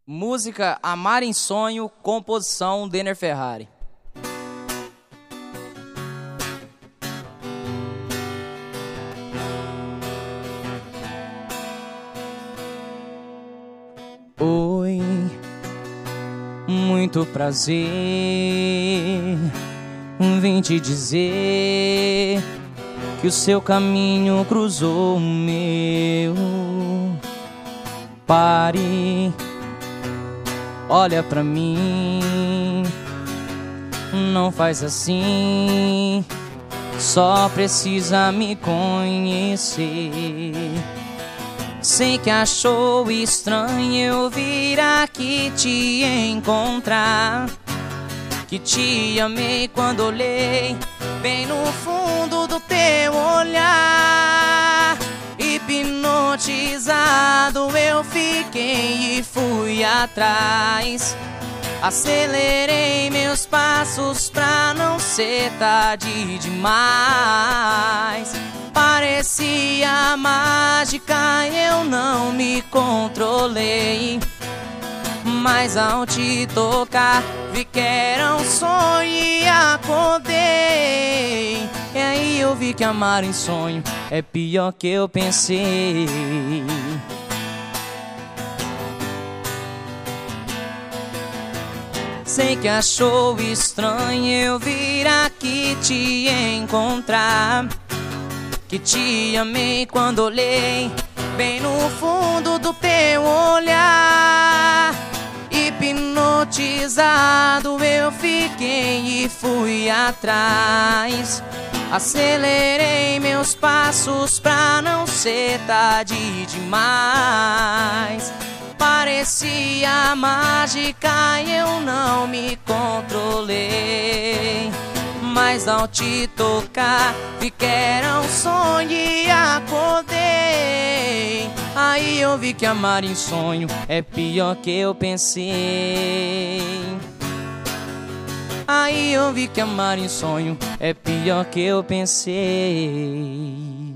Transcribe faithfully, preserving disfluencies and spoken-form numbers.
Música Amar em Sonho, composição Denner Ferrari. Oi, muito prazer, vim te dizer que o seu caminho cruzou o meu. Pare, olha pra mim, não faz assim, só precisa me conhecer. Sei que achou estranho eu vir aqui te encontrar, que te amei quando olhei bem no fundo do teu olhar. Hipnotizado eu fiquei e fui atrás. Acelerei meus passos pra não ser tarde demais. Parecia mágica, eu não me controlei, mas ao te tocar vi que era um sonho e acordei. E aí eu vi que amar em sonho é pior que eu pensei. Sei que achou estranho eu vir aqui te encontrar, que te amei quando olhei bem no fundo do teu olhar. Hipnotizado eu fiquei e fui atrás. Acelerei meus passos pra não ser tarde demais. Parecia mágica e eu não me controlei, mas ao te tocar vi que era um sonho e acordei. Aí eu vi que amar em sonho é pior que eu pensei. Aí eu vi que amar em sonho é pior que eu pensei.